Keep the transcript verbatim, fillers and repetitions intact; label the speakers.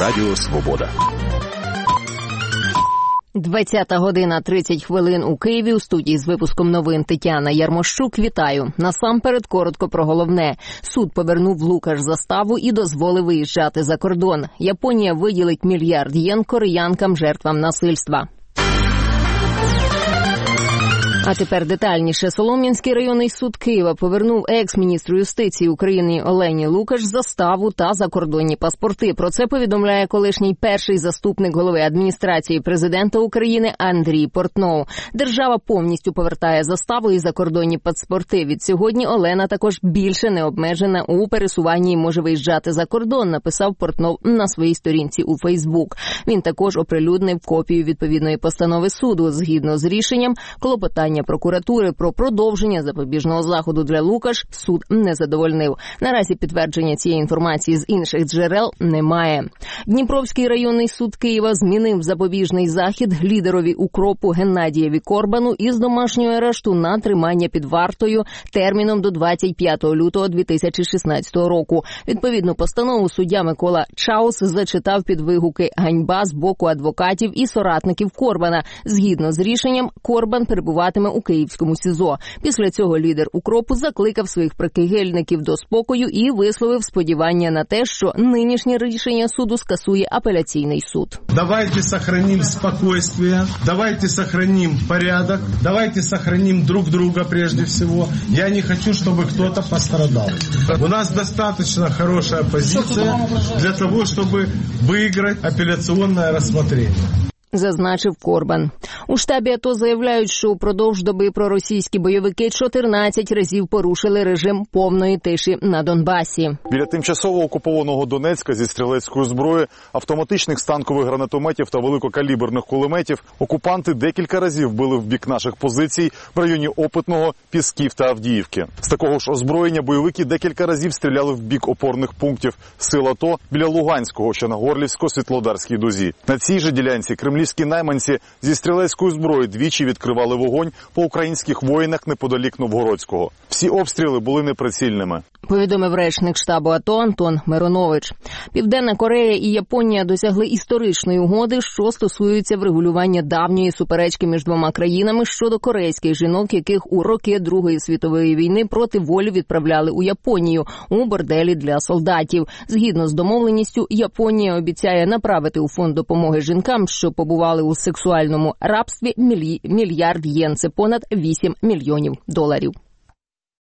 Speaker 1: Радіо Свобода.
Speaker 2: двадцята година тридцять хвилин у Києві. У студії з випуском новин Тетяна Ярмощук. Вітаю. Насамперед коротко про головне. Суд повернув Лукаш заставу і дозволив виїжджати за кордон. Японія виділить мільярд єн кореянкам жертвам насильства. А тепер детальніше. Солом'янський районний суд Києва повернув екс-міністру юстиції України Олені Лукаш заставу та закордонні паспорти. Про це повідомляє колишній перший заступник голови адміністрації президента України Андрій Портнов. Держава повністю повертає заставу і закордонні паспорти. Від сьогодні Олена також більше не обмежена у пересуванні і може виїжджати за кордон, написав Портнов на своїй сторінці у Фейсбук. Він також оприлюднив копію відповідної постанови суду. Згідно з рішенням, клопотання прокуратури про продовження запобіжного заходу для Лукаш суд не задовольнив. Наразі підтвердження цієї інформації з інших джерел немає. Дніпровський районний суд Києва змінив запобіжний захід лідерові укропу Геннадієві Корбану із домашнього арешту на тримання під вартою терміном до двадцять п'ятого лютого дві тисячі шістнадцятого року. Відповідну постанову суддя Микола Чаус зачитав під вигуки «ганьба» з боку адвокатів і соратників Корбана. Згідно з рішенням, Корбан перебуватиме у київському СІЗО. Після цього лідер укропу закликав своїх прихильників до спокою і висловив сподівання на те, що нинішнє рішення суду скасує апеляційний суд.
Speaker 3: Давайте сохраним спокойствие, давайте сохраним порядок, давайте сохраним друг друга прежде всего. Я не хочу, чтобы кто-то пострадал. У нас достаточно хорошая позиция для того, чтобы выиграть апелляционное рассмотрение.
Speaker 2: Зазначив Корбан. У штабі АТО заявляють, що упродовж доби проросійські бойовики чотирнадцять разів порушили режим повної тиші на Донбасі.
Speaker 4: Біля тимчасово окупованого Донецька зі стрілецької зброї, автоматичних станкових гранатометів та великокаліберних кулеметів окупанти декілька разів били в бік наших позицій в районі Опитного, Пісків та Авдіївки. З такого ж озброєння бойовики декілька разів стріляли в бік опорних пунктів сил АТО біля Луганського, що на Горлівсько-Світлодарській дузі. На цій же ділянці кремлівські найманці зі стрілецької зброї двічі відкривали вогонь по українських воїнах неподалік Новгородського. Всі обстріли були неприцільними.
Speaker 2: Повідомив речник штабу АТО Антон Миронович. Південна Корея і Японія досягли історичної угоди, що стосується врегулювання давньої суперечки між двома країнами щодо корейських жінок, яких у роки Другої світової війни проти волі відправляли у Японію у борделі для солдатів. Згідно з домовленістю, Японія обіцяє направити у фонд допомоги жінкам, що побували у сексуальному рабстві, мільярд єн – це понад вісім мільйонів доларів.